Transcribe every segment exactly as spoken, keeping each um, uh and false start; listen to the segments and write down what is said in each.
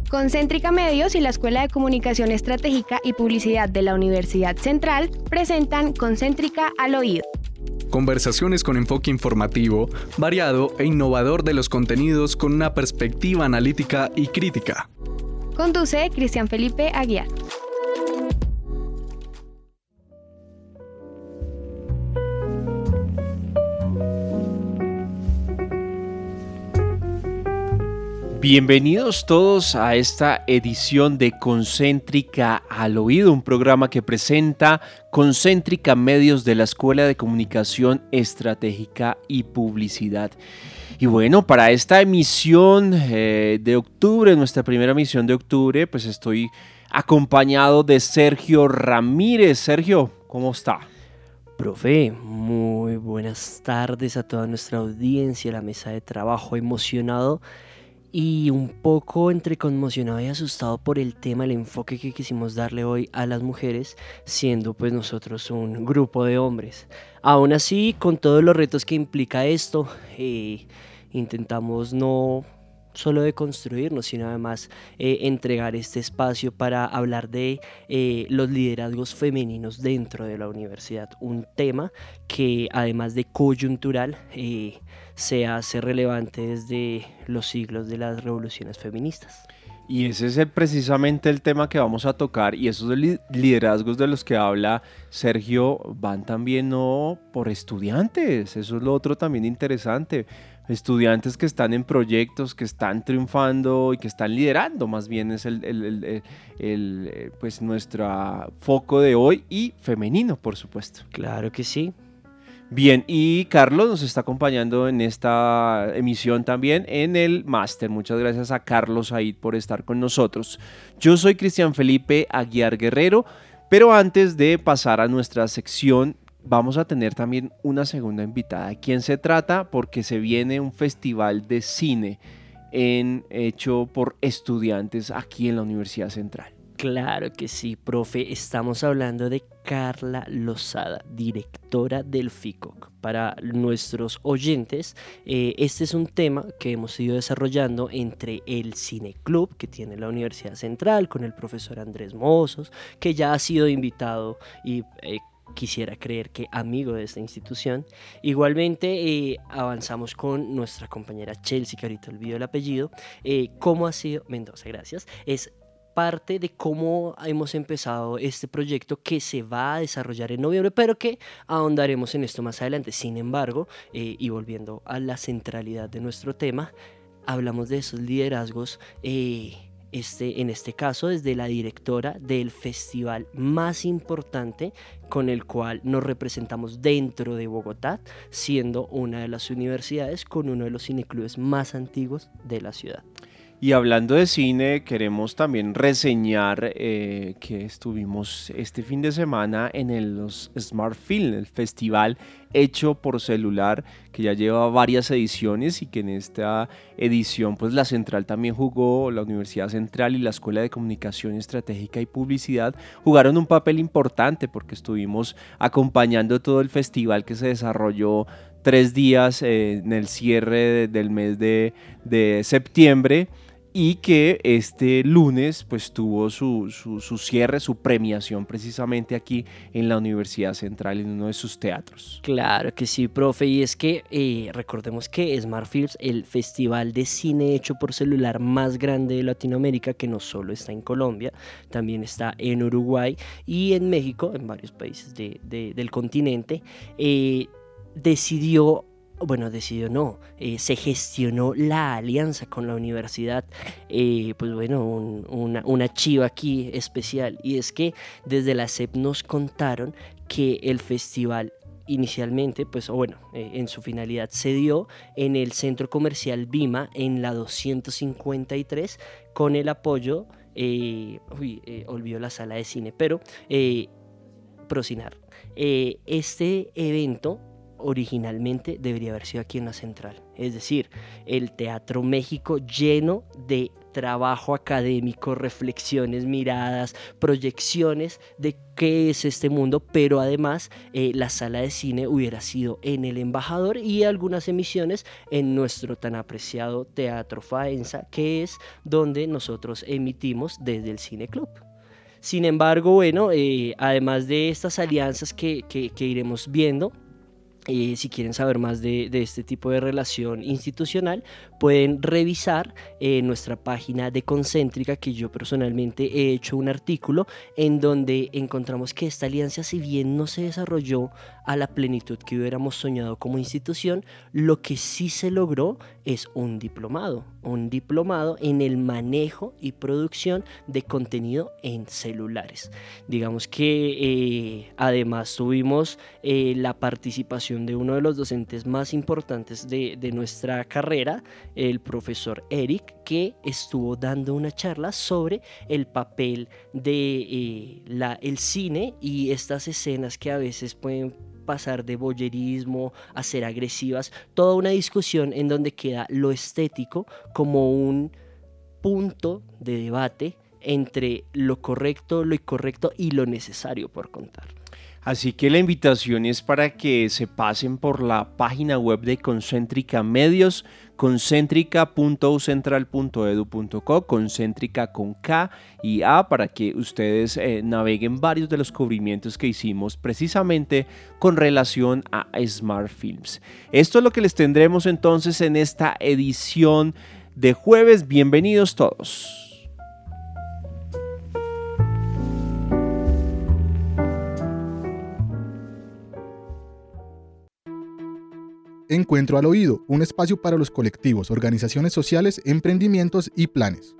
Concéntrica Medios y la Escuela de Comunicación Estratégica y Publicidad de la Universidad Central presentan Concéntrica al Oído. Conversaciones con enfoque informativo, variado e innovador de los contenidos con una perspectiva analítica y crítica. Conduce Cristian Felipe Aguiar. Bienvenidos todos a esta edición de Concéntrica al Oído, un programa que presenta Concéntrica Medios de la Escuela de Comunicación Estratégica y Publicidad. Y bueno, para esta emisión eh, de octubre, nuestra primera emisión de octubre, pues estoy acompañado de Sergio Ramírez. Sergio, ¿cómo está? Profe, muy buenas tardes a toda nuestra audiencia, la mesa de trabajo, emocionado y un poco entre conmocionado y asustado por el tema, el enfoque que quisimos darle hoy a las mujeres, siendo pues nosotros un grupo de hombres. Aún así, con todos los retos que implica esto, eh, intentamos no solo de construirnos, sino además eh, entregar este espacio para hablar de eh, los liderazgos femeninos dentro de la universidad, un tema que además de coyuntural eh, se hace relevante desde los siglos de las revoluciones feministas. Y ese es el, precisamente el tema que vamos a tocar, y esos liderazgos de los que habla Sergio van también no por estudiantes, eso es lo otro también interesante, estudiantes que están en proyectos, que están triunfando y que están liderando, más bien es el, el, el, el, el pues nuestro foco de hoy, y femenino, por supuesto. Claro que sí. Bien, y Carlos nos está acompañando en esta emisión también en el máster. Muchas gracias a Carlos Said por estar con nosotros. Yo soy Cristian Felipe Aguiar Guerrero, pero antes de pasar a nuestra sección, vamos a tener también una segunda invitada. ¿De quién se trata? Porque se viene un festival de cine en, hecho por estudiantes aquí en la Universidad Central. Claro que sí, profe. Estamos hablando de Carla Lozada, directora del F I C O C. Para nuestros oyentes, eh, este es un tema que hemos ido desarrollando entre el Cine Club que tiene la Universidad Central con el profesor Andrés Mozos, que ya ha sido invitado y eh, quisiera creer que amigo de esta institución. Igualmente eh, avanzamos con nuestra compañera Chelsea, que ahorita olvido el apellido, eh, cómo ha sido, Mendoza, gracias, es parte de cómo hemos empezado este proyecto que se va a desarrollar en noviembre, pero que ahondaremos en esto más adelante. Sin embargo, eh, y volviendo a la centralidad de nuestro tema, hablamos de esos liderazgos, eh, este, en este caso desde la directora del festival más importante con el cual nos representamos dentro de Bogotá, siendo una de las universidades con uno de los cineclubes más antiguos de la ciudad. Y hablando de cine, queremos también reseñar eh, que estuvimos este fin de semana en el los Smart Film, el festival hecho por celular, que ya lleva varias ediciones y que en esta edición pues la Central también jugó, la Universidad Central y la Escuela de Comunicación Estratégica y Publicidad jugaron un papel importante porque estuvimos acompañando todo el festival que se desarrolló tres días eh, en el cierre de, del mes de, de septiembre, y que este lunes pues tuvo su, su, su cierre, su premiación precisamente aquí en la Universidad Central en uno de sus teatros. Claro que sí, profe, y es que eh, recordemos que Smart Films, el festival de cine hecho por celular más grande de Latinoamérica, que no solo está en Colombia, también está en Uruguay y en México, en varios países de, de, del continente, eh, decidió Bueno, decidió no, eh, se gestionó la alianza con la universidad, eh, pues bueno, un, una, una chiva aquí especial, y es que desde la S E P nos contaron que el festival inicialmente, pues o bueno, eh, en su finalidad se dio en el Centro Comercial Vima en la doscientos cincuenta y tres con el apoyo, eh, uy, eh, olvidó la sala de cine, pero eh, Procinar. Eh, este evento originalmente debería haber sido aquí en la Central, es decir, el Teatro México lleno de trabajo académico, reflexiones, miradas, proyecciones de qué es este mundo, pero además eh, la sala de cine hubiera sido en el Embajador y algunas emisiones en nuestro tan apreciado Teatro Faenza, que es donde nosotros emitimos desde el Cine Club. Sin embargo, bueno, eh, además de estas alianzas que, que, que iremos viendo, Eh, si quieren saber más de, de este tipo de relación institucional, pueden revisar eh, nuestra página de Concéntrica, que yo personalmente he hecho un artículo en donde encontramos que esta alianza, si bien no se desarrolló a la plenitud que hubiéramos soñado como institución, lo que sí se logró es un diplomado, un diplomado en el manejo y producción de contenido en celulares. Digamos que eh, además tuvimos eh, la participación de uno de los docentes más importantes de, de nuestra carrera, el profesor Eric, que estuvo dando una charla sobre el papel de eh, la, el cine y estas escenas que a veces pueden pasar de voyerismo a ser agresivas, toda una discusión en donde queda lo estético como un punto de debate entre lo correcto, lo incorrecto y lo necesario por contar. Así que la invitación es para que se pasen por la página web de Concéntrica Medios, concéntrica punto u central punto edu punto co, Concéntrica con K y A, para que ustedes eh, naveguen varios de los cubrimientos que hicimos precisamente con relación a Smart Films. Esto es lo que les tendremos entonces en esta edición de jueves. Bienvenidos todos. Encuentro al Oído, un espacio para los colectivos, organizaciones sociales, emprendimientos y planes.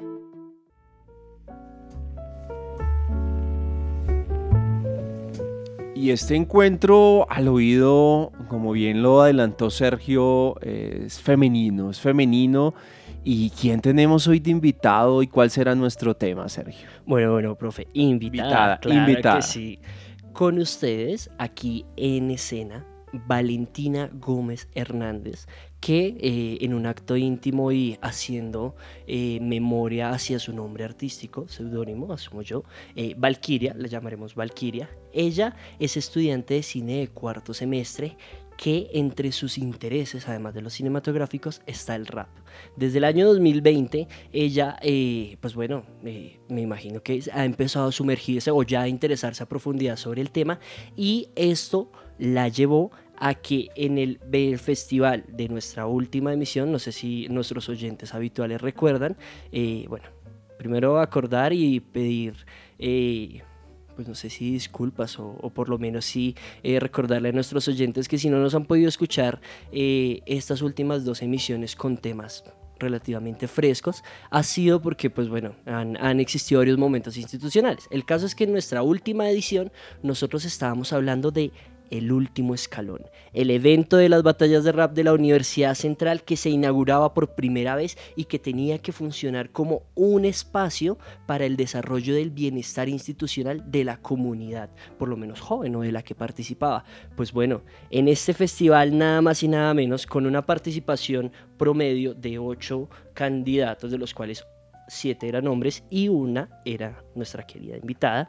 Y este encuentro al oído, como bien lo adelantó Sergio, es femenino, es femenino. ¿Y quién tenemos hoy de invitado y cuál será nuestro tema, Sergio? Bueno, bueno, profe, invitada, invitada, claro invitada. que sí. Con ustedes, aquí en escena, Valentina Gómez Hernández, que eh, en un acto íntimo y haciendo eh, memoria hacia su nombre artístico, seudónimo, asumo yo, eh, Valquiria, la llamaremos Valquiria. Ella es estudiante de cine de cuarto semestre, que entre sus intereses, además de los cinematográficos, está el rap. Desde el año dos mil veinte, ella, eh, pues bueno, eh, me imagino que ha empezado a sumergirse o ya a interesarse a profundidad sobre el tema, y esto la llevó a que en el, el festival de nuestra última emisión, no sé si nuestros oyentes habituales recuerdan, eh, bueno, primero acordar y pedir... Eh, pues no sé si disculpas o, o por lo menos sí eh, recordarle a nuestros oyentes que si no nos han podido escuchar eh, estas últimas dos emisiones con temas relativamente frescos, ha sido porque pues bueno, han, han existido varios momentos institucionales. El caso es que en nuestra última edición nosotros estábamos hablando de El Último Escalón, el evento de las batallas de rap de la Universidad Central que se inauguraba por primera vez y que tenía que funcionar como un espacio para el desarrollo del bienestar institucional de la comunidad, por lo menos joven o de la que participaba. Pues bueno, en este festival nada más y nada menos, con una participación promedio de ocho candidatos, de los cuales siete eran hombres y una era nuestra querida invitada,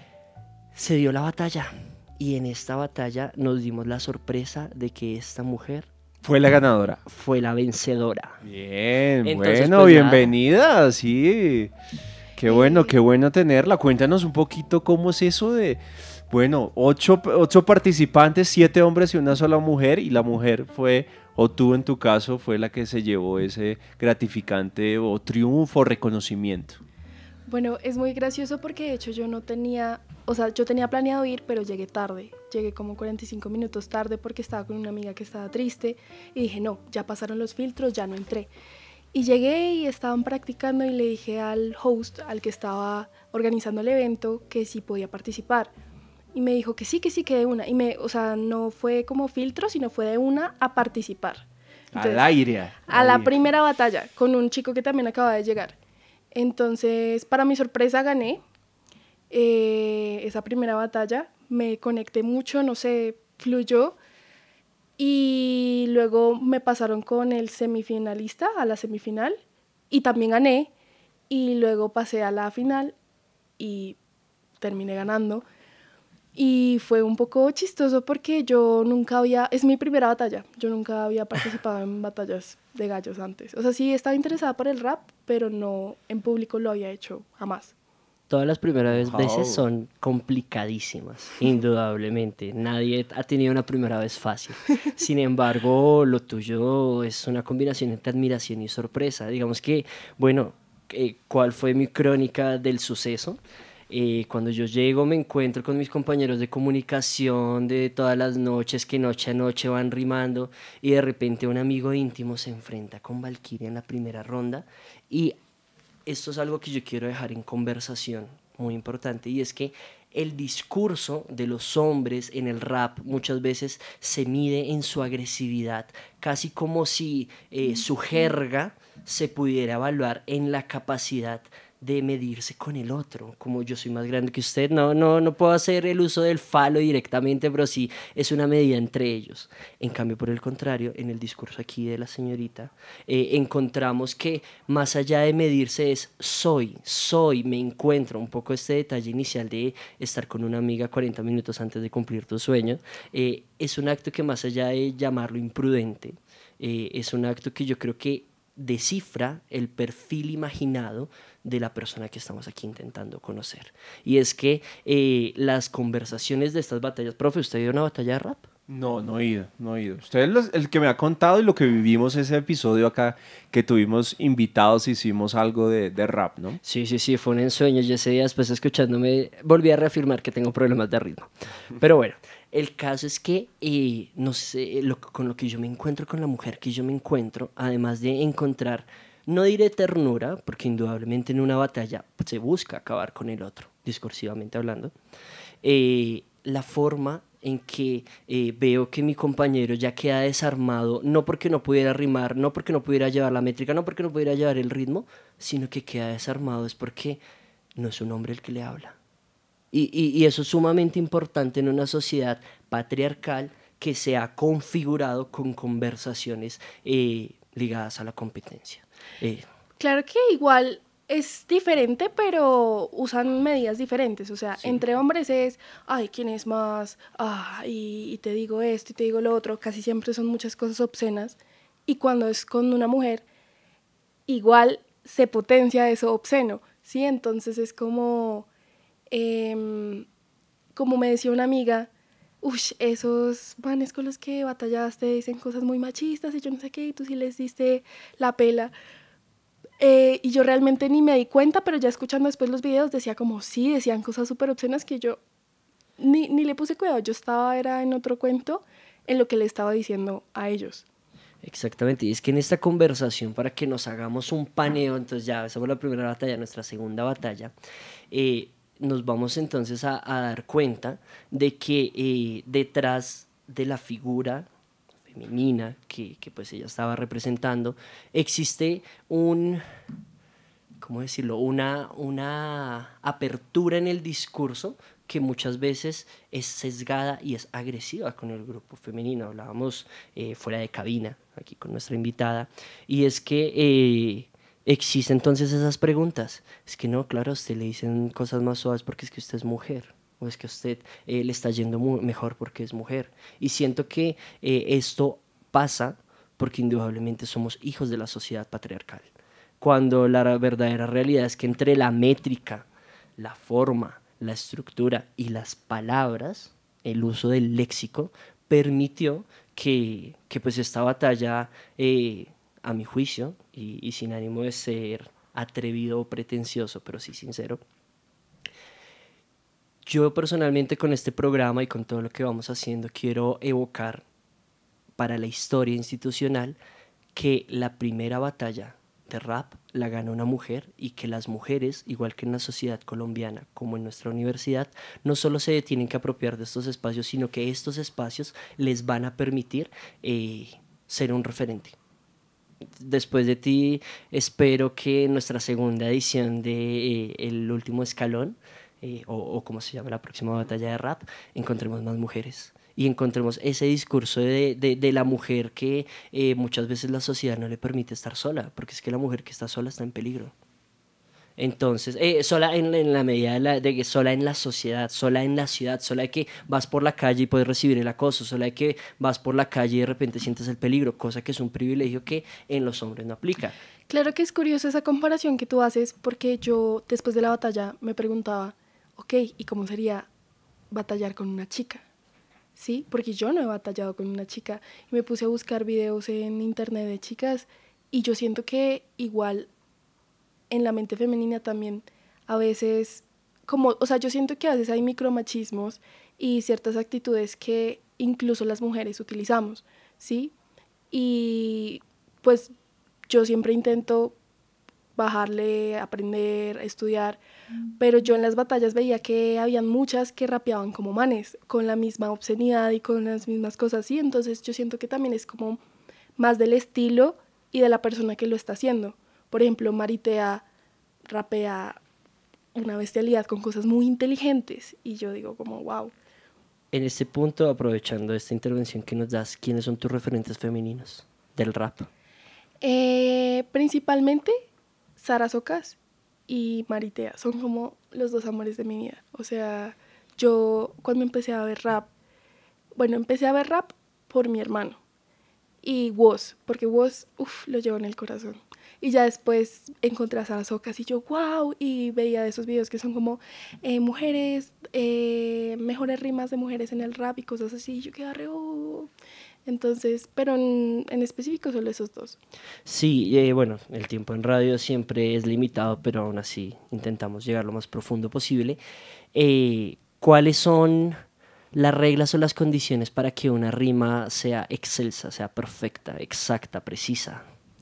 se dio la batalla. Y en esta batalla nos dimos la sorpresa de que esta mujer fue la ganadora, fue la vencedora. Bien, Entonces, bueno, pues, bienvenida, nada. Sí, qué bueno, qué bueno tenerla. Cuéntanos un poquito cómo es eso de, bueno, ocho, ocho participantes, siete hombres y una sola mujer, y la mujer fue, o tú en tu caso, fue la que se llevó ese gratificante o triunfo, reconocimiento. Bueno, es muy gracioso porque de hecho yo no tenía, o sea, yo tenía planeado ir, pero llegué tarde, llegué como cuarenta y cinco minutos tarde porque estaba con una amiga que estaba triste y dije, no, ya pasaron los filtros, ya no entré. Y llegué y estaban practicando y le dije al host, al que estaba organizando el evento, que sí podía participar. Y me dijo que sí, que sí, que de una. Y me, o sea, no fue como filtro, sino fue de una a participar. Entonces, al aire. A la primera batalla, con un chico que también acaba de llegar. Entonces, para mi sorpresa, gané eh, esa primera batalla, me conecté mucho, no sé, fluyó, y luego me pasaron con el semifinalista a la semifinal y también gané, y luego pasé a la final y terminé ganando. Y fue un poco chistoso porque yo nunca había, es mi primera batalla, yo nunca había participado en batallas de gallos antes. O sea, sí estaba interesada por el rap, pero no en público lo había hecho jamás. Todas las primeras Wow. veces son complicadísimas, indudablemente. Nadie ha tenido una primera vez fácil. Sin embargo, lo tuyo es una combinación entre admiración y sorpresa. Digamos que, bueno, eh, ¿cuál fue mi crónica del suceso? Eh, cuando yo llego me encuentro con mis compañeros de comunicación de todas las noches que noche a noche van rimando y de repente un amigo íntimo se enfrenta con Valkyria en la primera ronda y esto es algo que yo quiero dejar en conversación muy importante y es que el discurso de los hombres en el rap muchas veces se mide en su agresividad, casi como si eh, su jerga se pudiera evaluar en la capacidad de medirse con el otro, como yo soy más grande que usted, no, no, no puedo hacer el uso del falo directamente, pero sí es una medida entre ellos. En cambio, por el contrario, en el discurso aquí de la señorita, eh, encontramos que más allá de medirse es soy, soy, me encuentro, un poco este detalle inicial de estar con una amiga cuarenta minutos antes de cumplir tu sueño, eh, es un acto que más allá de llamarlo imprudente, eh, es un acto que yo creo que descifra el perfil imaginado de la persona que estamos aquí intentando conocer. Y es que eh, las conversaciones de estas batallas... Profe, ¿usted dio una batalla de rap? No, no he ido, no he ido. Usted es los- el que me ha contado y lo que vivimos ese episodio acá, que tuvimos invitados, hicimos algo de, de rap, ¿no? Sí, sí, sí, fue un ensueño. Yo ese día después escuchándome volví a reafirmar que tengo problemas de ritmo. Pero bueno, el caso es que, eh, no sé, lo, con lo que yo me encuentro, con la mujer que yo me encuentro, además de encontrar, no diré ternura, porque indudablemente en una batalla se busca acabar con el otro, discursivamente hablando, eh, la forma en que eh, veo que mi compañero ya queda desarmado, no porque no pudiera rimar, no porque no pudiera llevar la métrica, no porque no pudiera llevar el ritmo, sino que queda desarmado es porque no es un hombre el que le habla. Y, y, y eso es sumamente importante en una sociedad patriarcal que se ha configurado con conversaciones eh, ligadas a la competencia. Eh, Claro que igual es diferente, pero usan medidas diferentes. O sea, Sí. entre hombres es, ay, ¿quién es más? Ah, y, y te digo esto y te digo lo otro. Casi siempre son muchas cosas obscenas. Y cuando es con una mujer, igual se potencia eso obsceno, ¿sí? Entonces es como, em, como me decía una amiga, uff, esos manes con los que batallaste dicen cosas muy machistas y yo no sé qué, y tú sí les diste la pela. Eh, y yo realmente ni me di cuenta, pero ya escuchando después los videos decía como sí, decían cosas súper obscenas que yo ni, ni le puse cuidado. Yo estaba era en otro cuento en lo que le estaba diciendo a ellos. Exactamente, y es que en esta conversación, para que nos hagamos un paneo, entonces ya hacemos la primera batalla, nuestra segunda batalla, eh, nos vamos entonces a, a dar cuenta de que eh, detrás de la figura femenina que, que pues ella estaba representando, existe un, ¿cómo decirlo? Una, una apertura en el discurso que muchas veces es sesgada y es agresiva con el grupo femenino. Hablábamos eh, fuera de cabina, aquí con nuestra invitada, y es que eh, existen entonces esas preguntas. Es que no, claro, a usted le dicen cosas más suaves porque es que usted es mujer, o es que a usted eh, le está yendo mu- mejor porque es mujer. Y siento que eh, esto pasa porque indudablemente somos hijos de la sociedad patriarcal, cuando la verdadera realidad es que entre la métrica, la forma, la estructura y las palabras, el uso del léxico, permitió que, que pues esta batalla, eh, a mi juicio, y, y sin ánimo de ser atrevido o pretencioso, pero sí sincero, yo personalmente con este programa y con todo lo que vamos haciendo quiero evocar para la historia institucional que la primera batalla de rap la ganó una mujer y que las mujeres, igual que en la sociedad colombiana como en nuestra universidad, no solo se tienen que apropiar de estos espacios, sino que estos espacios les van a permitir eh, ser un referente. Después de ti, espero que en nuestra segunda edición de eh, El Último Escalón, eh, o, o como se llama la próxima batalla de rap, encontremos más mujeres y encontremos ese discurso de, de, de la mujer que eh, muchas veces la sociedad no le permite estar sola, porque es que la mujer que está sola está en peligro. Entonces, eh, sola en, en la medida de, la, de que sola en la sociedad, sola en la ciudad, sola de que vas por la calle y puedes recibir el acoso, sola de que vas por la calle y de repente sientes el peligro, cosa que es un privilegio que en los hombres no aplica. Claro que es curioso esa comparación que tú haces, porque yo después de la batalla me preguntaba, ok, ¿y cómo sería batallar con una chica? Sí, porque yo no he batallado con una chica y me puse a buscar videos en internet de chicas y yo siento que igual en la mente femenina también a veces, como, o sea, yo siento que a veces hay micromachismos y ciertas actitudes que incluso las mujeres utilizamos, ¿sí? Y pues yo siempre intento bajarle, aprender, estudiar, pero yo en las batallas veía que habían muchas que rapeaban como manes, con la misma obscenidad y con las mismas cosas, ¿sí? Entonces yo siento que también es como más del estilo y de la persona que lo está haciendo. Por ejemplo, Maritea rapea una bestialidad con cosas muy inteligentes y yo digo como wow. En este punto, aprovechando esta intervención que nos das, ¿quiénes son tus referentes femeninos del rap? Eh, principalmente Sara Socas y Maritea son como los dos amores de mi vida. O sea, yo cuando empecé a ver rap, bueno, empecé a ver rap por mi hermano y Woz, porque Woz, uff, lo llevo en el corazón. Y ya después encontré a Sara Socas y yo, wow, y veía de esos videos que son como eh, mujeres, eh, mejores rimas de mujeres en el rap y cosas así. Y yo quedé re, oh. Entonces, pero en, en específico solo esos dos. Sí, eh, bueno, el tiempo en radio siempre es limitado, pero aún así intentamos llegar lo más profundo posible. Eh, ¿Cuáles son las reglas o las condiciones para que una rima sea excelsa, sea perfecta, exacta, precisa?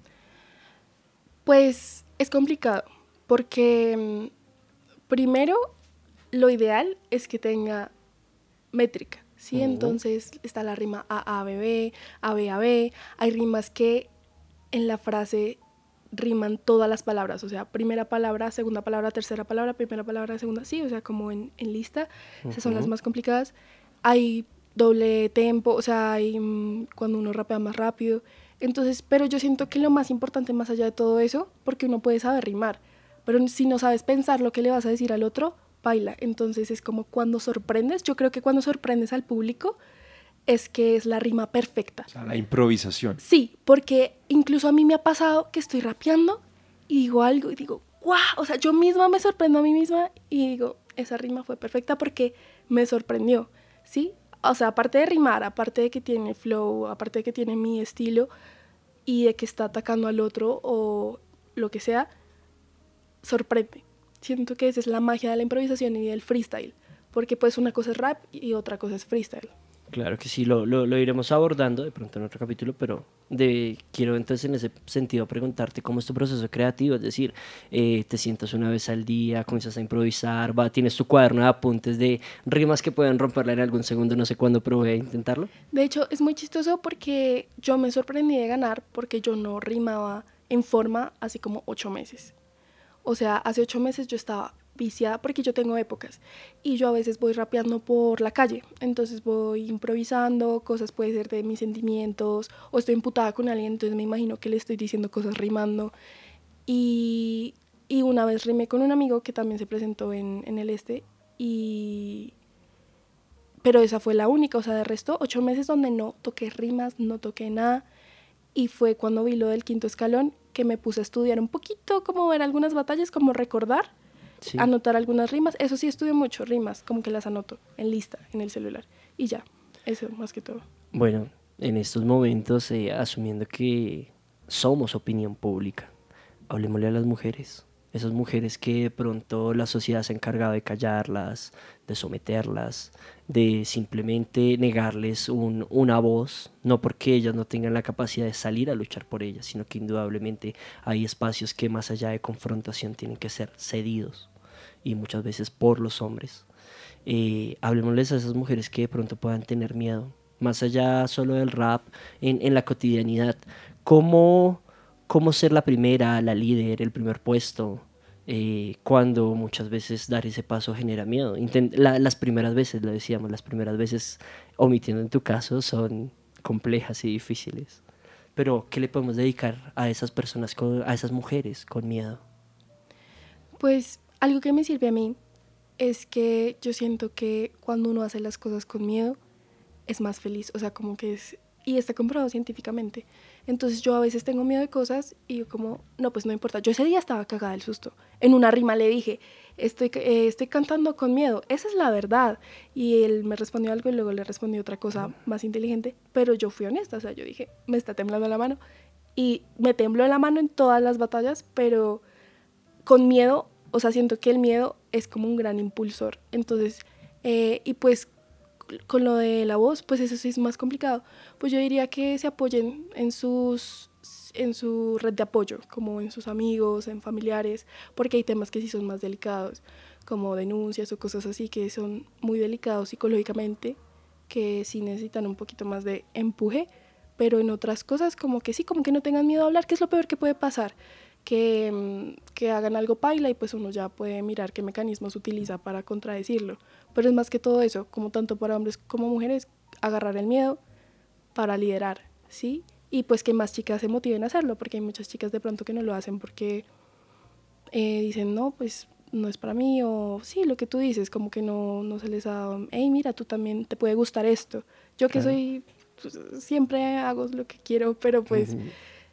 Pues es complicado, porque primero lo ideal es que tenga métrica, ¿sí? Uh-huh. Entonces está la rima A, A, B, B, A, B, A, B. Hay rimas que en la frase riman todas las palabras, o sea, primera palabra, segunda palabra, tercera palabra, primera palabra, segunda, sí, o sea, como en, en lista. Uh-huh. Esas son las más complicadas. Hay doble tempo, o sea, hay um, cuando uno rapea más rápido. Entonces, pero yo siento que lo más importante más allá de todo eso, porque uno puede saber rimar, pero si no sabes pensar lo que le vas a decir al otro, baila. Entonces es como cuando sorprendes, yo creo que cuando sorprendes al público es que es la rima perfecta. O sea, la improvisación. Sí, porque incluso a mí me ha pasado que estoy rapeando y digo algo y digo, ¡guau! O sea, yo misma me sorprendo a mí misma y digo, esa rima fue perfecta porque me sorprendió, ¿sí? O sea, aparte de rimar, aparte de que tiene flow, aparte de que tiene mi estilo y de que está atacando al otro o lo que sea, sorprende. Siento que esa es la magia de la improvisación y del freestyle, porque pues una cosa es rap y otra cosa es freestyle. Claro que sí, lo, lo, lo iremos abordando de pronto en otro capítulo, pero de, quiero entonces en ese sentido preguntarte cómo es tu proceso creativo, es decir, eh, te sientas una vez al día, comienzas a improvisar, va, tienes tu cuaderno de apuntes de rimas que pueden romperla en algún segundo, no sé cuándo, pero voy a intentarlo. De hecho, es muy chistoso porque yo me sorprendí de ganar porque yo no rimaba en forma así como ocho meses. O sea, hace ocho meses yo estaba viciada porque yo tengo épocas y yo a veces voy rapeando por la calle, entonces voy improvisando, cosas puede ser de mis sentimientos o estoy emputada con alguien, entonces me imagino que le estoy diciendo cosas rimando y, y una vez rimé con un amigo que también se presentó en, en el este y... pero esa fue la única, o sea, de resto ocho meses donde no toqué rimas, no toqué nada y fue cuando vi lo del quinto escalón que me puse a estudiar un poquito, como ver algunas batallas, como recordar. Sí. Anotar algunas rimas, eso sí estudio mucho, rimas, como que las anoto en lista, en el celular, y ya, eso más que todo. Bueno, en estos momentos, eh, asumiendo que somos opinión pública, hablemosle a las mujeres, esas mujeres que de pronto la sociedad se ha encargado de callarlas, de someterlas, de simplemente negarles un, una voz, no porque ellas no tengan la capacidad de salir a luchar por ellas, sino que indudablemente hay espacios que más allá de confrontación tienen que ser cedidos, y muchas veces por los hombres. Eh, hablemosles a esas mujeres que de pronto puedan tener miedo, más allá solo del rap, en, en la cotidianidad, cómo, cómo ser la primera, la líder, el primer puesto, eh, cuando muchas veces dar ese paso genera miedo. Intent- la, las primeras veces, lo decíamos, las primeras veces, omitiendo en tu caso, son complejas y difíciles. Pero, ¿qué le podemos dedicar a esas personas, con, a esas mujeres con miedo? Pues algo que me sirve a mí es que yo siento que cuando uno hace las cosas con miedo es más feliz, o sea, como que es, y está comprobado científicamente. Entonces yo a veces tengo miedo de cosas y yo como, no, pues no importa. Yo ese día estaba cagada del susto. En una rima le dije, estoy, eh, estoy cantando con miedo, esa es la verdad. Y él me respondió algo y luego le respondió otra cosa más inteligente, pero yo fui honesta, o sea, yo dije, me está temblando la mano. Y me tembló la mano en todas las batallas, pero con miedo, o sea, siento que el miedo es como un gran impulsor. Entonces, eh, y pues con lo de la voz, pues eso sí es más complicado. Pues yo diría que se apoyen en sus en su red de apoyo, como en sus amigos, en familiares, porque hay temas que sí son más delicados, como denuncias o cosas así que son muy delicados psicológicamente, que sí necesitan un poquito más de empuje, pero en otras cosas como que sí, como que no tengan miedo a hablar, que es lo peor que puede pasar, que, que hagan algo paila y pues uno ya puede mirar qué mecanismos utiliza para contradecirlo. Pero es más que todo eso, como tanto para hombres como mujeres, agarrar el miedo para liderar, ¿sí? Y pues que más chicas se motiven a hacerlo, porque hay muchas chicas de pronto que no lo hacen porque eh, dicen, no, pues no es para mí, o sí, lo que tú dices, como que no, no se les ha dado, hey, mira, tú también te puede gustar esto. Yo que claro. soy, pues, siempre hago lo que quiero, pero pues... Uh-huh.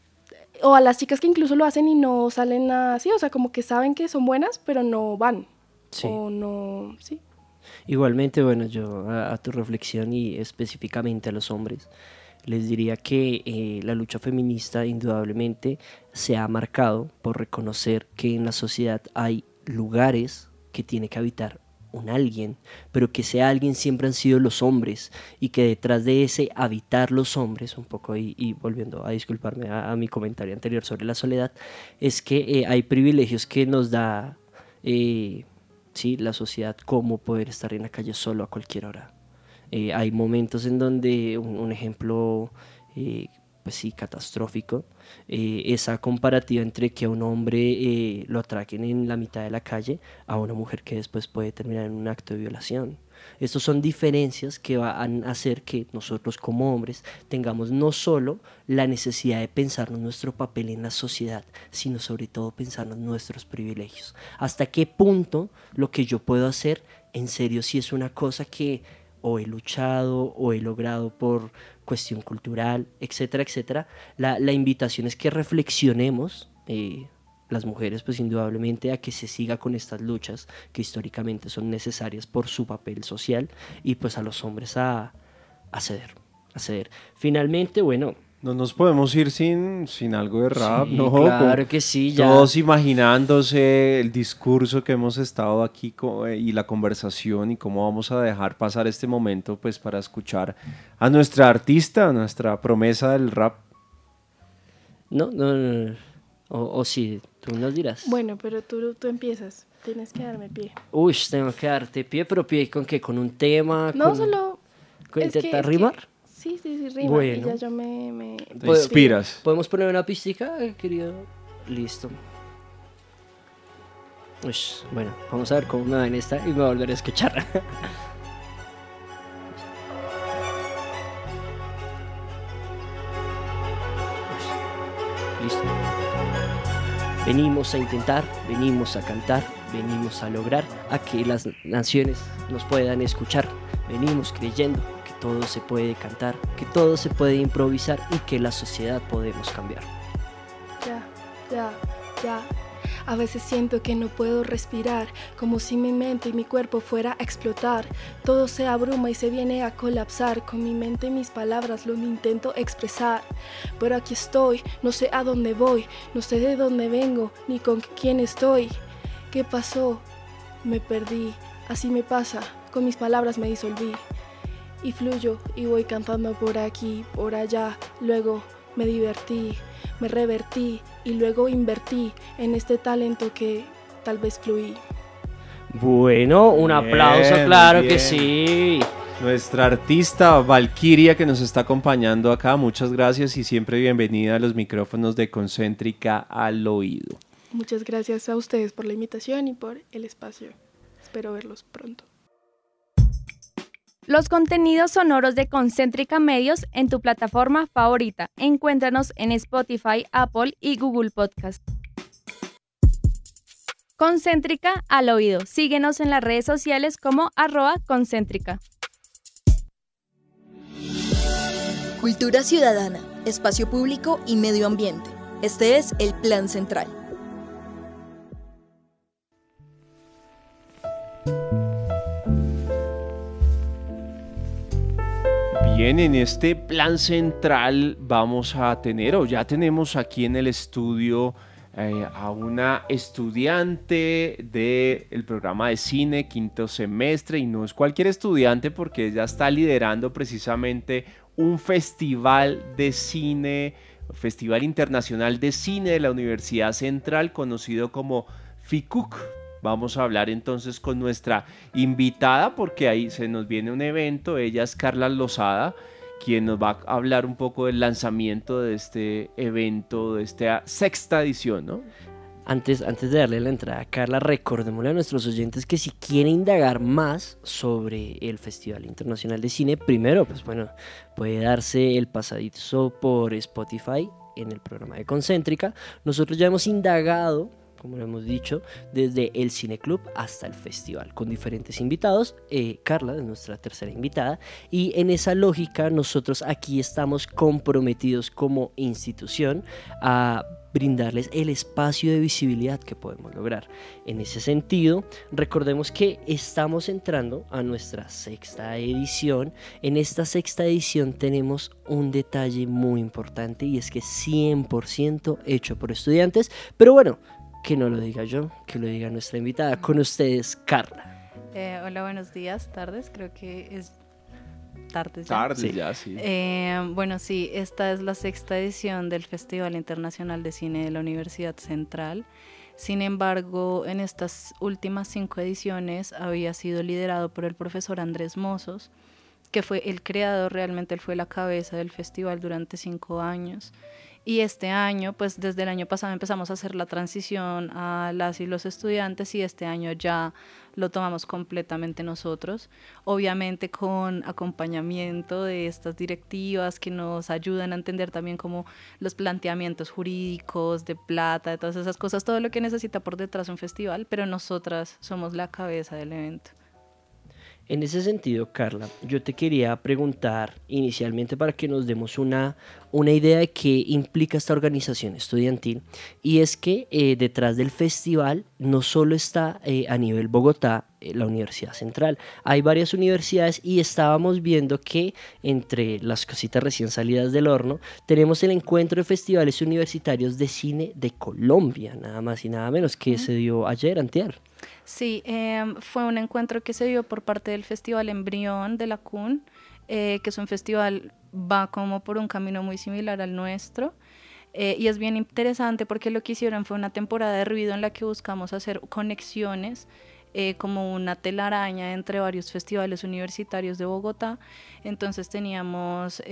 O a las chicas que incluso lo hacen y no salen así, o sea, como que saben que son buenas, pero no van. Sí. O no, sí. Igualmente, bueno, yo a, a tu reflexión y específicamente a los hombres, les diría que eh, la lucha feminista indudablemente se ha marcado por reconocer que en la sociedad hay lugares que tiene que habitar un alguien, pero que ese alguien siempre han sido los hombres y que detrás de ese habitar los hombres, un poco y, y volviendo a disculparme a, a mi comentario anterior sobre la soledad, es que eh, hay privilegios que nos da eh, sí, la sociedad, como poder estar en la calle solo a cualquier hora. Eh, hay momentos en donde, un, un ejemplo eh, pues sí, catastrófico, eh, esa comparativa entre que a un hombre eh, lo atraquen en la mitad de la calle a una mujer que después puede terminar en un acto de violación. Estas son diferencias que van a hacer que nosotros como hombres tengamos no solo la necesidad de pensarnos nuestro papel en la sociedad, sino sobre todo pensarnos nuestros privilegios. ¿Hasta qué punto lo que yo puedo hacer en serio si es una cosa que o he luchado o he logrado por cuestión cultural, etcétera, etcétera? La, la invitación es que reflexionemos, eh, las mujeres pues indudablemente, a que se siga con estas luchas que históricamente son necesarias por su papel social, y pues a los hombres a, a ceder, a ceder. Finalmente, bueno... No nos podemos ir sin, sin algo de rap, sí, ¿no? Claro que sí, ya. Todos imaginándose el discurso que hemos estado aquí con, y la conversación y cómo vamos a dejar pasar este momento pues para escuchar a nuestra artista, a nuestra promesa del rap. No, no, no, no. O, o sí, tú nos dirás. Bueno, pero tú, tú empiezas, tienes que darme pie. Uy, tengo que darte pie, pero pie con qué, con un tema. No, con, solo... ¿Con intentar rimar? Que... Sí, sí, sí, rima. Bueno. Y ya yo me... me Te inspiras. ¿Podemos poner una pistica, querido? Listo. Uy, bueno, vamos a ver cómo me va en esta y me voy a volver a escuchar. Listo. Venimos a intentar, venimos a cantar, venimos a lograr a que las naciones nos puedan escuchar. Venimos creyendo que todo se puede cantar, que todo se puede improvisar y que la sociedad podemos cambiar. Ya, ya, ya. A veces siento que no puedo respirar, como si mi mente y mi cuerpo fuera a explotar. Todo se abruma y se viene a colapsar. Con mi mente y mis palabras lo intento expresar. Pero aquí estoy, no sé a dónde voy, no sé de dónde vengo, ni con quién estoy. ¿Qué pasó? Me perdí, así me pasa, con mis palabras me disolví. Y fluyo y voy cantando por aquí, por allá, luego me divertí. Me revertí y luego invertí en este talento que tal vez fluí. Bueno, un bien, aplauso, claro que sí. Nuestra artista Valkyria que nos está acompañando acá, muchas gracias y siempre bienvenida a los micrófonos de Concéntrica al Oído. Muchas gracias a ustedes por la invitación y por el espacio. Espero verlos pronto. Los contenidos sonoros de Concéntrica Medios en tu plataforma favorita. Encuéntranos en Spotify, Apple y Google Podcast. Concéntrica al oído. Síguenos en las redes sociales como arroba concéntrica. Cultura ciudadana, espacio público y medio ambiente. Este es el Plan Central. Bien, en este Plan Central vamos a tener, o ya tenemos aquí en el estudio, eh, a una estudiante del programa de cine, quinto semestre, y no es cualquier estudiante porque ella está liderando precisamente un festival de cine, Festival Internacional de Cine de la Universidad Central, conocido como FICUC. Vamos a hablar entonces con nuestra invitada porque ahí se nos viene un evento. Ella es Carla Lozada, quien nos va a hablar un poco del lanzamiento de este evento, de esta sexta edición, ¿no? Antes, antes de darle la entrada a Carla, recordémosle a nuestros oyentes que si quieren indagar más sobre el Festival Internacional de Cine, primero, pues bueno, puede darse el pasadizo por Spotify en el programa de Concéntrica. Nosotros ya hemos indagado, como lo hemos dicho, desde el Cine Club hasta el festival, con diferentes invitados. eh, Carla es nuestra tercera invitada, y en esa lógica nosotros aquí estamos comprometidos como institución a brindarles el espacio de visibilidad que podemos lograr. En ese sentido, recordemos que estamos entrando a nuestra sexta edición. En esta sexta edición tenemos un detalle muy importante, y es que cien por ciento hecho por estudiantes, pero bueno, que no lo diga yo, que lo diga nuestra invitada. Con ustedes, Carla. Eh, hola, buenos días, tardes, creo que es tardes ya. Tardes Sí. ya, sí. Eh, bueno, sí, esta es la sexta edición del Festival Internacional de Cine de la Universidad Central. Sin embargo, en estas últimas cinco ediciones había sido liderado por el profesor Andrés Mozos, que fue el creador, realmente él fue la cabeza del festival durante cinco años. Y este año, pues desde el año pasado empezamos a hacer la transición a las y los estudiantes, y este año ya lo tomamos completamente nosotros, obviamente con acompañamiento de estas directivas que nos ayudan a entender también como los planteamientos jurídicos, de plata, de todas esas cosas, todo lo que necesita por detrás un festival, pero nosotras somos la cabeza del evento. En ese sentido, Carla, yo te quería preguntar inicialmente para que nos demos una, una idea de qué implica esta organización estudiantil, y es que eh, detrás del festival no solo está eh, a nivel Bogotá eh, la Universidad Central, hay varias universidades, y estábamos viendo que entre las cositas recién salidas del horno tenemos el Encuentro de Festivales Universitarios de Cine de Colombia, nada más y nada menos, que se dio ayer, antier. Sí, eh, fue un encuentro que se dio por parte del Festival Embrión de la C U N, eh, que es un festival, va como por un camino muy similar al nuestro, eh, y es bien interesante porque lo que hicieron fue una temporada de ruido en la que buscamos hacer conexiones, eh, como una telaraña entre varios festivales universitarios de Bogotá. Entonces teníamos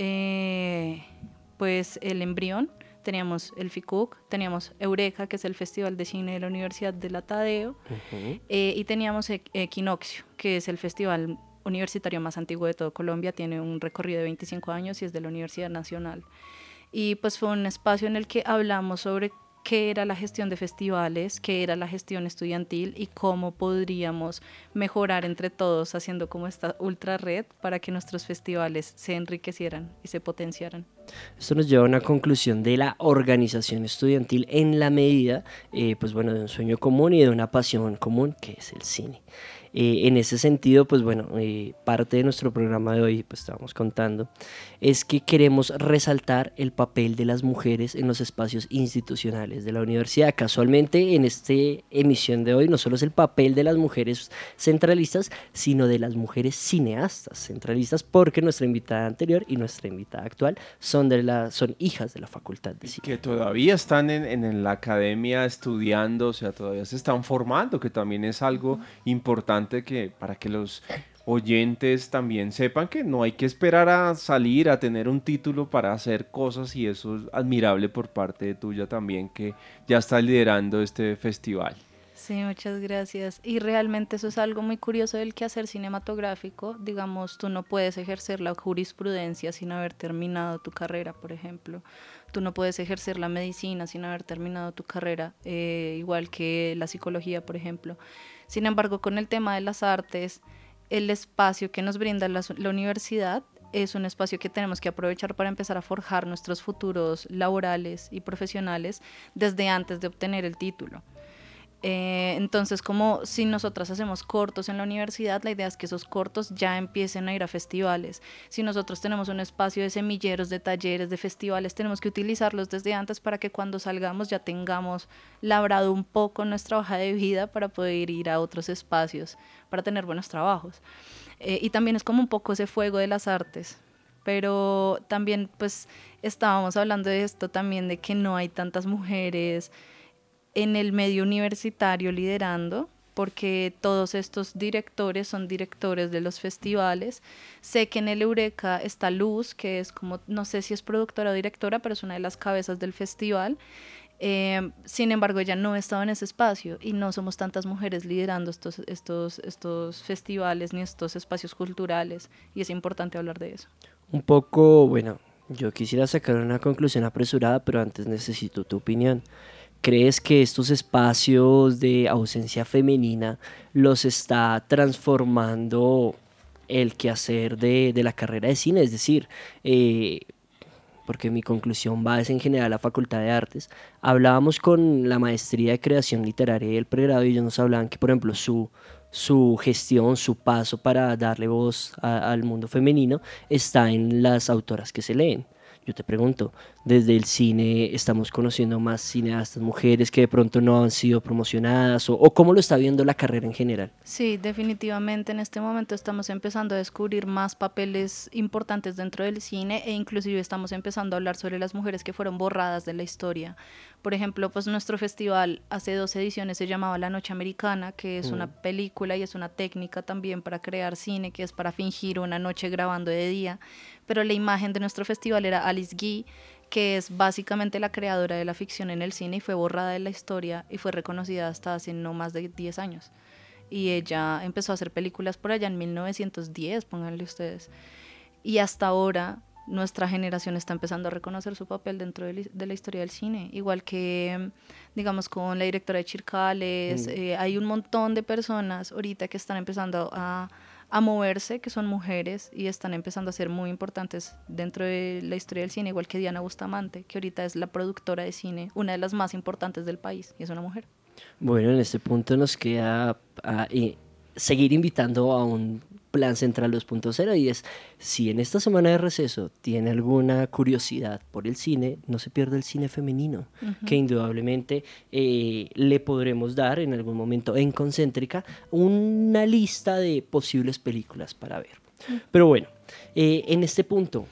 eh, pues el Embrión, teníamos el FICUC, teníamos Eureka, que es el Festival de Cine de la Universidad de la Tadeo, uh-huh. eh, y teníamos e- Equinoccio, que es el festival universitario más antiguo de todo Colombia, tiene un recorrido de veinticinco años y es de la Universidad Nacional. Y pues fue un espacio en el que hablamos sobre qué era la gestión de festivales, qué era la gestión estudiantil y cómo podríamos mejorar entre todos haciendo como esta ultra red para que nuestros festivales se enriquecieran y se potenciaran. Esto nos lleva a una conclusión de la organización estudiantil en la medida, eh, pues bueno, de un sueño común y de una pasión común, que es el cine. Eh, en ese sentido, pues bueno, eh, parte de nuestro programa de hoy, pues estábamos contando, es que queremos resaltar el papel de las mujeres en los espacios institucionales de la universidad. Casualmente, en esta emisión de hoy, no solo es el papel de las mujeres centralistas, sino de las mujeres cineastas centralistas, porque nuestra invitada anterior y nuestra invitada actual son, de la, son hijas de la Facultad de Cine. Que todavía están en, en la academia estudiando, o sea, todavía se están formando, que también es algo importante que para que los oyentes también sepan que no hay que esperar a salir a tener un título para hacer cosas, y eso es admirable por parte de tuya también, que ya estás liderando este festival. Sí, muchas gracias. Y realmente eso es algo muy curioso del quehacer cinematográfico. Digamos, tú no puedes ejercer la jurisprudencia sin haber terminado tu carrera, por ejemplo. tú no puedes ejercer la medicina sin haber terminado tu carrera, eh, igual que la psicología, por ejemplo. Sin embargo, con el tema de las artes, el espacio que nos brinda la, la universidad es un espacio que tenemos que aprovechar para empezar a forjar nuestros futuros laborales y profesionales desde antes de obtener el título. Eh, entonces, como si nosotras hacemos cortos en la universidad, la idea es que esos cortos ya empiecen a ir a festivales. Si nosotros tenemos un espacio de semilleros, de talleres, de festivales, tenemos que utilizarlos desde antes para que cuando salgamos ya tengamos labrado un poco nuestra hoja de vida para poder ir a otros espacios, para tener buenos trabajos. Eh, y también es como un poco ese fuego de las artes. Pero también pues estábamos hablando de esto también, de que no hay tantas mujeres en el medio universitario liderando, porque todos estos directores son directores de los festivales. Sé que en el Eureka está Luz, que es como, no sé si es productora o directora, pero es una de las cabezas del festival. Eh, sin embargo, ella no estaba en ese espacio y no somos tantas mujeres liderando estos, estos, estos festivales ni estos espacios culturales, y es importante hablar de eso. Un poco, bueno, yo quisiera sacar una conclusión apresurada, pero antes necesito tu opinión. ¿Crees que estos espacios de ausencia femenina los está transformando el quehacer de, de la carrera de cine? Es decir, eh, porque mi conclusión va es en general a la Facultad de Artes. Hablábamos con la maestría de creación literaria y el pregrado y ellos nos hablaban que, por ejemplo, su, su gestión, su paso para darle voz a, al mundo femenino está en las autoras que se leen. Yo te pregunto, desde el cine estamos conociendo más cineastas mujeres que de pronto no han sido promocionadas, o, o cómo lo está viendo la carrera en general. Sí, definitivamente en este momento estamos empezando a descubrir más papeles importantes dentro del cine, e inclusive estamos empezando a hablar sobre las mujeres que fueron borradas de la historia. Por ejemplo, pues nuestro festival hace dos ediciones se llamaba La Noche Americana, que es mm. una película y es una técnica también para crear cine, que es para fingir una noche grabando de día, pero la imagen de nuestro festival era Alice Guy, que es básicamente la creadora de la ficción en el cine y fue borrada de la historia y fue reconocida hasta hace no más de diez años. Y ella empezó a hacer películas por allá en mil novecientos diez, pónganle ustedes. Y hasta ahora nuestra generación está empezando a reconocer su papel dentro de, de la historia del cine, igual que, digamos, con la directora de Chircales. Mm. Eh, hay un montón de personas ahorita que están empezando a, a moverse, que son mujeres y están empezando a ser muy importantes dentro de la historia del cine, igual que Diana Bustamante, que ahorita es la productora de cine, una de las más importantes del país, y es una mujer. Bueno, en este punto nos queda a, eh, seguir invitando a un plan central dos punto cero, y es, si en esta semana de receso tiene alguna curiosidad por el cine, no se pierda el cine femenino, uh-huh. que indudablemente eh, le podremos dar en algún momento en Concéntrica una lista de posibles películas para ver. Uh-huh. Pero bueno, eh, en este punto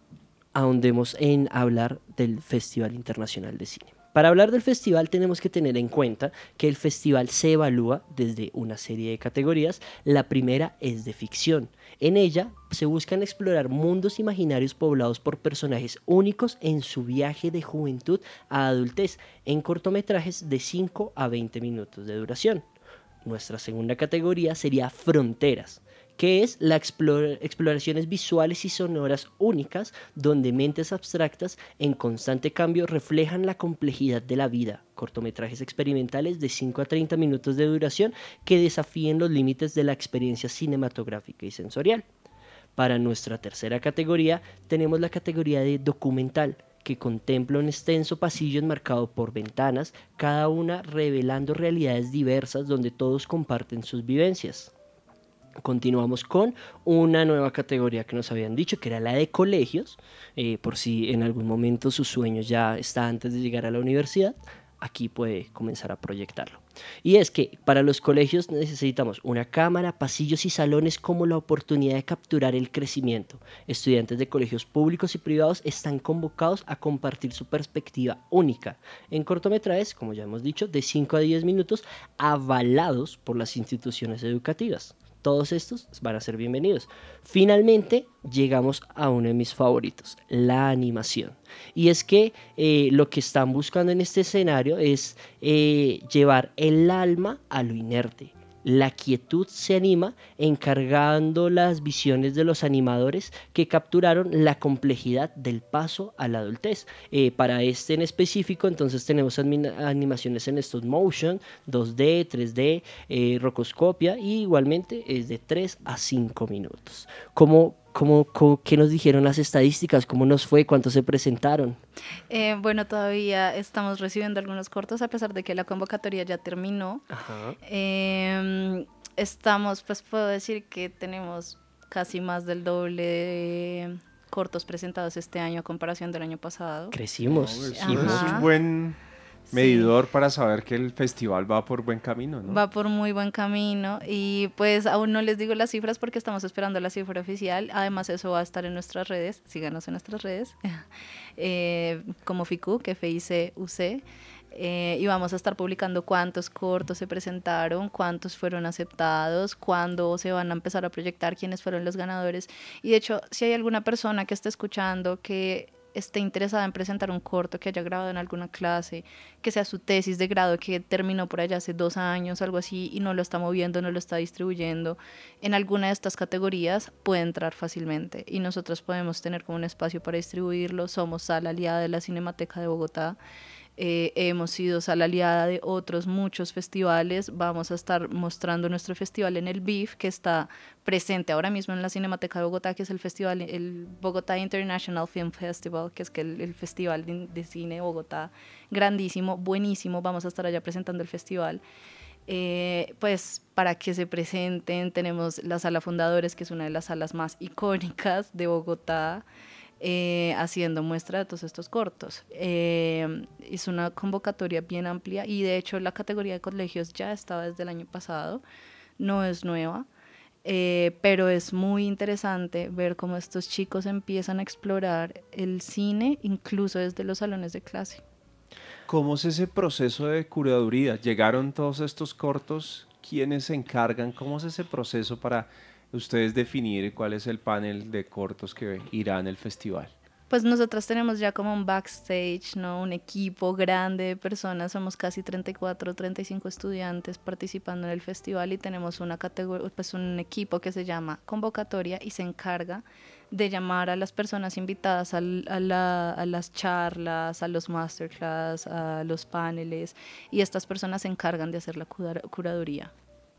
ahondemos en hablar del Festival Internacional de Cine. Para hablar del festival tenemos que tener en cuenta que el festival se evalúa desde una serie de categorías. La primera es de ficción. En ella se buscan explorar mundos imaginarios poblados por personajes únicos en su viaje de juventud a adultez, en cortometrajes de cinco a veinte minutos de duración. Nuestra segunda categoría sería fronteras, que es la explora, exploraciones visuales y sonoras únicas, donde mentes abstractas en constante cambio reflejan la complejidad de la vida. Cortometrajes experimentales de cinco a treinta minutos de duración que desafíen los límites de la experiencia cinematográfica y sensorial. Para nuestra tercera categoría tenemos la categoría de documental, que contempla un extenso pasillo enmarcado por ventanas, cada una revelando realidades diversas donde todos comparten sus vivencias. Continuamos con una nueva categoría que nos habían dicho, que era la de colegios, eh, por si en algún momento su sueño ya está antes de llegar a la universidad, aquí puede comenzar a proyectarlo. Y es que para los colegios necesitamos una cámara, pasillos y salones como la oportunidad de capturar el crecimiento. Estudiantes de colegios públicos y privados están convocados a compartir su perspectiva única en cortometrajes, como ya hemos dicho, de cinco a diez minutos, avalados por las instituciones educativas. Todos estos van a ser bienvenidos. Finalmente llegamos a uno de mis favoritos, la animación. Y es que eh, lo que están buscando en este escenario es eh, llevar el alma a lo inerte, La quietud se anima encargando las visiones de los animadores que capturaron la complejidad del paso a la adultez. Eh, para este en específico, entonces tenemos animaciones en stop motion, dos D, tres D, eh, rocoscopia, y igualmente es de tres a cinco minutos. ¿Cómo, cómo, cómo, ¿Qué nos dijeron las estadísticas? ¿Cómo nos fue? ¿Cuántos se presentaron? Eh, bueno, todavía estamos recibiendo algunos cortos a pesar de que la convocatoria ya terminó. Ajá. Eh, estamos, pues puedo decir que tenemos casi más del doble de cortos presentados este año a comparación del año pasado. Crecimos. No, eso Ajá. es un buen medidor sí. para saber que el festival va por buen camino, ¿no? Va por muy buen camino y pues aún no les digo las cifras porque estamos esperando la cifra oficial. Además eso va a estar en nuestras redes, síganos en nuestras redes, eh, como FICUC, F I C U C. Eh, y vamos a estar publicando cuántos cortos se presentaron, cuántos fueron aceptados, cuándo se van a empezar a proyectar, quiénes fueron los ganadores. Y de hecho, si hay alguna persona que esté escuchando que esté interesada en presentar un corto que haya grabado en alguna clase, que sea su tesis de grado que terminó por allá hace dos años, algo así, y no lo está moviendo, no lo está distribuyendo, en alguna de estas categorías puede entrar fácilmente y nosotros podemos tener como un espacio para distribuirlo. Somos sala aliada de la Cinemateca de Bogotá. Eh, hemos sido sala aliada de otros muchos festivales. Vamos a estar mostrando nuestro festival en el B I F, que está presente ahora mismo en la Cinemateca de Bogotá, que es el festival, el Bogotá International Film Festival, que es que el, el festival de, de cine de Bogotá, grandísimo, buenísimo. Vamos a estar allá presentando el festival. Eh, pues para que se presenten tenemos la Sala Fundadores, que es una de las salas más icónicas de Bogotá, Eh, haciendo muestra de todos estos cortos. Eh, es una convocatoria bien amplia y de hecho la categoría de colegios ya estaba desde el año pasado, no es nueva, eh, pero es muy interesante ver cómo estos chicos empiezan a explorar el cine incluso desde los salones de clase. ¿Cómo es ese proceso de curaduría? ¿Llegaron todos estos cortos? ¿Quiénes se encargan? ¿Cómo es ese proceso para ustedes definir cuál es el panel de cortos que irá en el festival? Pues nosotros tenemos ya como un backstage, ¿no? Un equipo grande de personas, somos casi treinta y cuatro, treinta y cinco estudiantes participando en el festival y tenemos una categoría, pues un equipo que se llama Convocatoria y se encarga de llamar a las personas invitadas al, a, la, a las charlas, a los masterclass, a los paneles, y estas personas se encargan de hacer la cura- curaduría.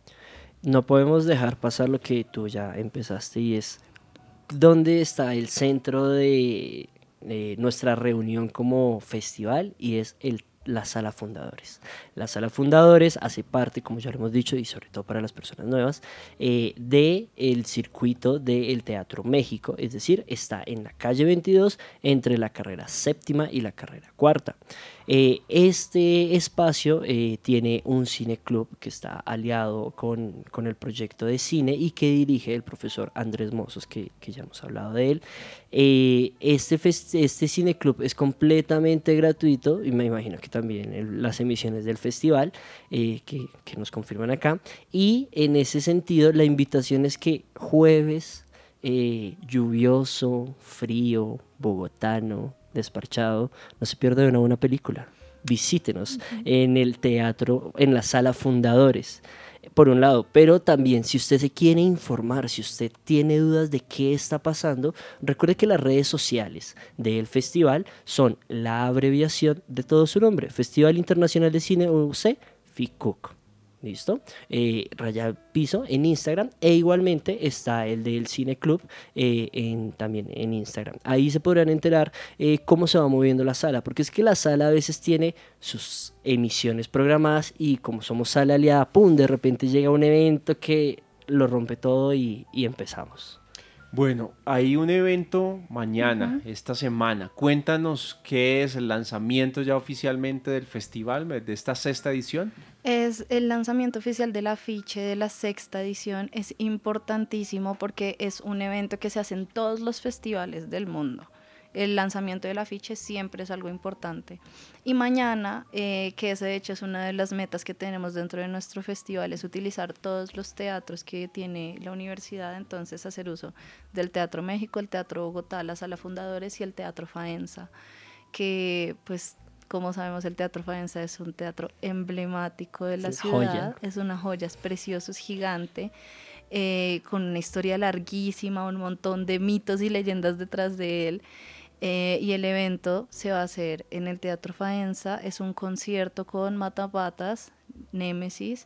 No podemos dejar pasar lo que tú ya empezaste y es dónde está el centro de, de nuestra reunión como festival, y es el, la Sala Fundadores. La Sala Fundadores hace parte, como ya lo hemos dicho, y sobre todo para las personas nuevas, eh, del circuito del Teatro México, es decir, está en la calle veintidós entre la carrera séptima y la carrera cuarta. Eh, este espacio eh, tiene un cineclub que está aliado con, con el proyecto de cine y que dirige el profesor Andrés Mozos, que, que ya hemos hablado de él. Eh, este, fest- este cineclub es completamente gratuito y me imagino que también el, las emisiones del festival eh, que, que nos confirman acá, y en ese sentido la invitación es que jueves eh, lluvioso, frío, bogotano, desparchado, no se pierda de una buena película. Visítenos uh-huh. en el teatro, en la Sala Fundadores, por un lado, pero también si usted se quiere informar, si usted tiene dudas de qué está pasando, recuerde que las redes sociales del festival son la abreviación de todo su nombre: Festival Internacional de Cine U C, FICUC. ¿Listo? Eh, raya piso en Instagram, e igualmente está el del Cine Club eh, en, también en Instagram. Ahí se podrán enterar eh, cómo se va moviendo la sala, porque es que la sala a veces tiene sus emisiones programadas y como somos sala aliada, pum, de repente llega un evento que lo rompe todo y, y empezamos. Bueno, hay un evento mañana, uh-huh. esta semana. Cuéntanos qué es el lanzamiento ya oficialmente del festival, de esta sexta edición. Es el lanzamiento oficial del afiche de la sexta edición. Es importantísimo porque es un evento que se hace en todos los festivales del mundo. El lanzamiento del afiche siempre es algo importante. Y mañana, eh, que ese de hecho es una de las metas que tenemos dentro de nuestro festival, es utilizar todos los teatros que tiene la universidad, entonces hacer uso del Teatro México, el Teatro Bogotá, la Sala Fundadores y el Teatro Faenza, que pues como sabemos, el Teatro Faenza es un teatro emblemático de la Es ciudad, joya. es una joya, es precioso, es gigante, eh, con una historia larguísima, un montón de mitos y leyendas detrás de él. Eh, y el evento se va a hacer en el Teatro Faenza, es un concierto con Matapatas, Némesis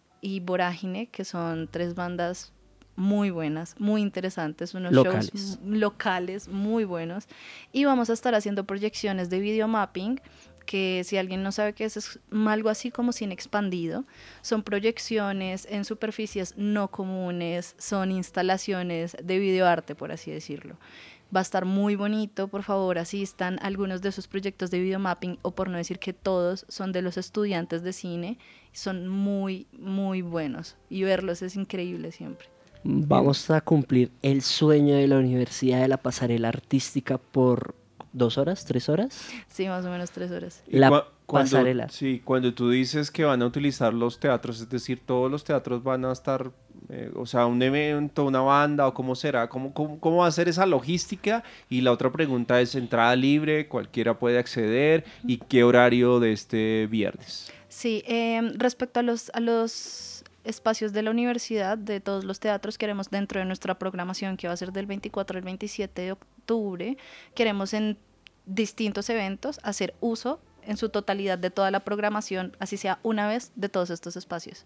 y Vorágine, que son tres bandas muy buenas, muy interesantes, unos Locales. shows m- locales muy buenos. Y vamos a estar haciendo proyecciones de videomapping, que si alguien no sabe qué es, es algo así como cine expandido. Son proyecciones en superficies no comunes, son instalaciones de videoarte, por así decirlo. Va a estar muy bonito, por favor asistan. Algunos de esos proyectos de videomapping, o por no decir que todos, son de los estudiantes de cine, son muy, muy buenos y verlos es increíble siempre. Vamos a cumplir el sueño de la Universidad de la Pasarela Artística por dos horas, tres horas. Sí, más o menos tres horas. Y La cua- cuando, pasarela. Sí, cuando tú dices que van a utilizar los teatros, es decir, todos los teatros van a estar, eh, o sea, un evento, una banda, o cómo será, ¿Cómo, cómo, cómo va a ser esa logística? Y la otra pregunta es, entrada libre, cualquiera puede acceder, ¿y qué horario de este viernes? Sí, eh, respecto a los, a los espacios de la universidad, de todos los teatros, queremos dentro de nuestra programación, que va a ser del veinticuatro al veintisiete de octubre, queremos en distintos eventos hacer uso en su totalidad de toda la programación, así sea una vez, de todos estos espacios.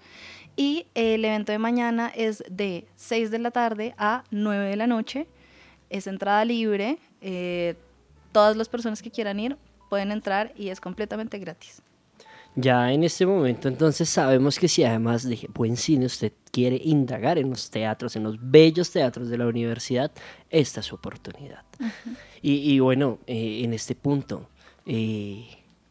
Y el evento de mañana es de seis de la tarde a nueve de la noche, es entrada libre, eh, todas las personas que quieran ir pueden entrar y es completamente gratis. Ya en este momento entonces sabemos que si además de buen cine usted quiere indagar en los teatros, en los bellos teatros de la universidad, esta es su oportunidad. Uh-huh. y, y bueno, eh, en este punto, eh,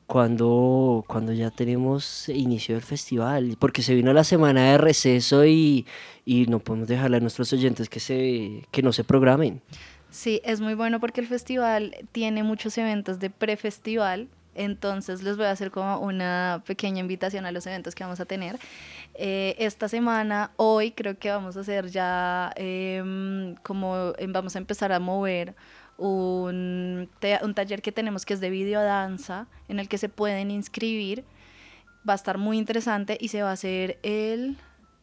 cuando, cuando ya tenemos inicio del festival, porque se vino la semana de receso y, y no podemos dejarle a nuestros oyentes que, se, que no se programen. Sí, es muy bueno porque el festival tiene muchos eventos de prefestival. Entonces les voy a hacer como una pequeña invitación a los eventos que vamos a tener. Eh, esta semana, hoy creo que vamos a hacer ya, eh, como eh, vamos a empezar a mover un, te- un taller que tenemos que es de videodanza, en el que se pueden inscribir. Va a estar muy interesante y se va a hacer el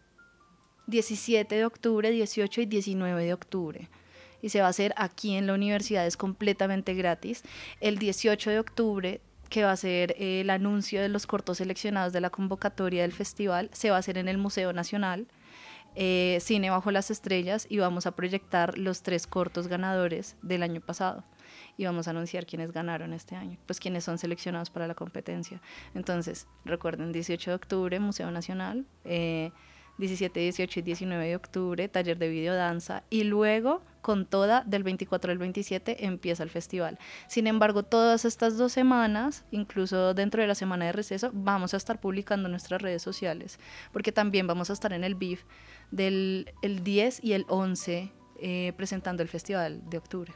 diecisiete de octubre, dieciocho y diecinueve de octubre. Y se va a hacer aquí en la universidad, es completamente gratis. El dieciocho de octubre, que va a ser eh, el anuncio de los cortos seleccionados de la convocatoria del festival, se va a hacer en el Museo Nacional, eh, Cine Bajo las Estrellas, y vamos a proyectar los tres cortos ganadores del año pasado. Y vamos a anunciar quiénes ganaron este año, pues quiénes son seleccionados para la competencia. Entonces, recuerden, dieciocho de octubre, Museo Nacional, eh, diecisiete, dieciocho y diecinueve de octubre, taller de videodanza, y luego, con toda, del veinticuatro al veintisiete, empieza el festival. Sin embargo, todas estas dos semanas, incluso dentro de la semana de receso, vamos a estar publicando en nuestras redes sociales, porque también vamos a estar en el B I F del el diez y el once, eh, presentando el festival de octubre.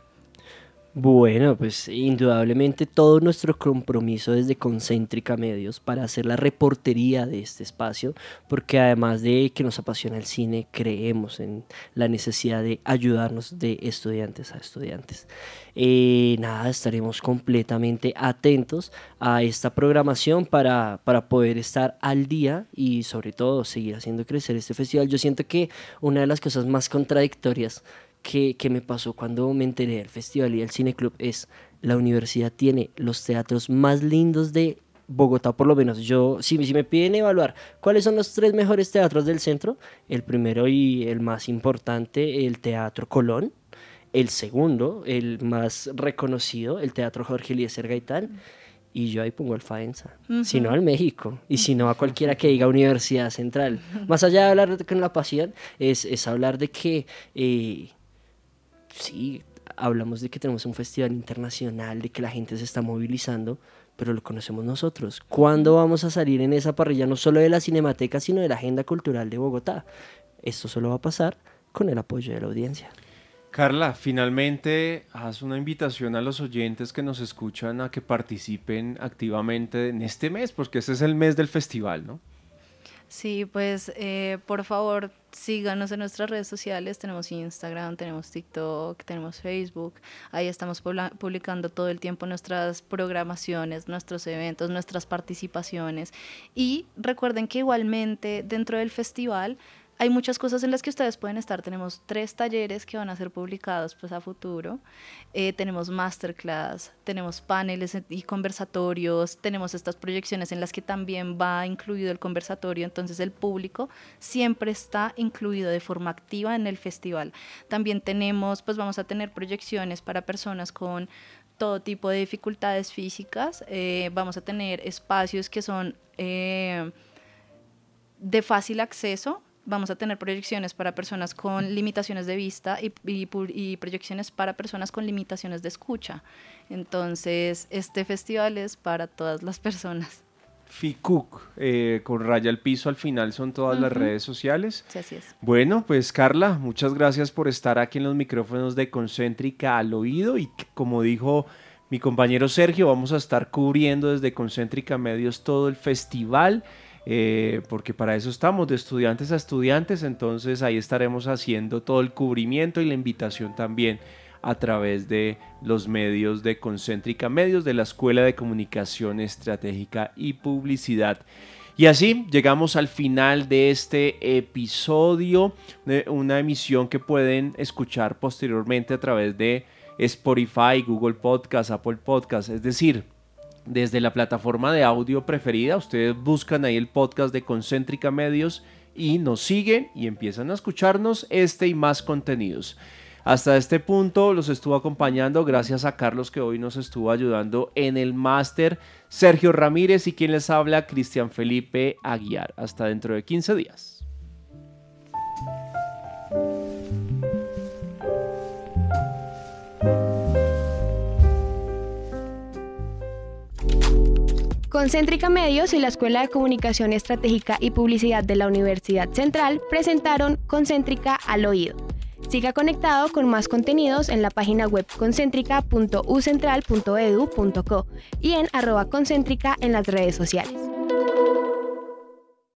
Bueno, pues indudablemente todo nuestro compromiso desde Concéntrica Medios para hacer la reportería de este espacio, porque además de que nos apasiona el cine, creemos en la necesidad de ayudarnos de estudiantes a estudiantes. Eh, nada, estaremos completamente atentos a esta programación para, para poder estar al día y sobre todo seguir haciendo crecer este festival. Yo siento que una de las cosas más contradictorias Que, que me pasó cuando me enteré del festival y del cineclub es la universidad tiene los teatros más lindos de Bogotá, por lo menos. Yo, si, si me piden evaluar cuáles son los tres mejores teatros del centro, el primero y el más importante, el Teatro Colón. El segundo, el más reconocido, el Teatro Jorge Eliezer Gaitán. Y yo ahí pongo al Faenza, uh-huh. Si no al México, y si no a cualquiera que diga Universidad Central. Más allá de hablar con la pasión, es, es hablar de que... Eh, sí, hablamos de que tenemos un festival internacional, de que la gente se está movilizando, pero lo conocemos nosotros. ¿Cuándo vamos a salir en esa parrilla, no solo de la Cinemateca, sino de la agenda cultural de Bogotá? Esto solo va a pasar con el apoyo de la audiencia. Carla, finalmente haz una invitación a los oyentes que nos escuchan a que participen activamente en este mes, porque este es el mes del festival, ¿no? Sí, pues eh, por favor síganos en nuestras redes sociales, tenemos Instagram, tenemos TikTok, tenemos Facebook, ahí estamos publicando todo el tiempo nuestras programaciones, nuestros eventos, nuestras participaciones, y recuerden que igualmente dentro del festival hay muchas cosas en las que ustedes pueden estar. Tenemos tres talleres que van a ser publicados pues a futuro, eh, tenemos masterclass, tenemos paneles y conversatorios, tenemos estas proyecciones en las que también va incluido el conversatorio, entonces el público siempre está incluido de forma activa en el festival. También tenemos, pues vamos a tener proyecciones para personas con todo tipo de dificultades físicas, eh, vamos a tener espacios que son eh, de fácil acceso. Vamos a tener proyecciones para personas con limitaciones de vista y, y, y proyecciones para personas con limitaciones de escucha. Entonces, este festival es para todas las personas. FICUC, eh, con raya al piso al final son todas uh-huh. las redes sociales. Sí, así es. Bueno, pues Carla, muchas gracias por estar aquí en los micrófonos de Concéntrica al Oído, y como dijo mi compañero Sergio, vamos a estar cubriendo desde Concéntrica Medios todo el festival. Eh, porque para eso estamos, de estudiantes a estudiantes, entonces ahí estaremos haciendo todo el cubrimiento y la invitación también a través de los medios de Concéntrica Medios, de la Escuela de Comunicación Estratégica y Publicidad. Y así llegamos al final de este episodio, de una emisión que pueden escuchar posteriormente a través de Spotify, Google Podcast, Apple Podcast, es decir, desde la plataforma de audio preferida. Ustedes buscan ahí el podcast de Concéntrica Medios y nos siguen y empiezan a escucharnos este y más contenidos. Hasta este punto los estuvo acompañando, gracias a Carlos que hoy nos estuvo ayudando en el máster, Sergio Ramírez, y quien les habla, Cristian Felipe Aguiar. Hasta dentro de quince días. Concéntrica Medios y la Escuela de Comunicación Estratégica y Publicidad de la Universidad Central presentaron Concéntrica al Oído. Siga conectado con más contenidos en la página web concéntrica punto u central punto edu punto co y en arroba concéntrica en las redes sociales.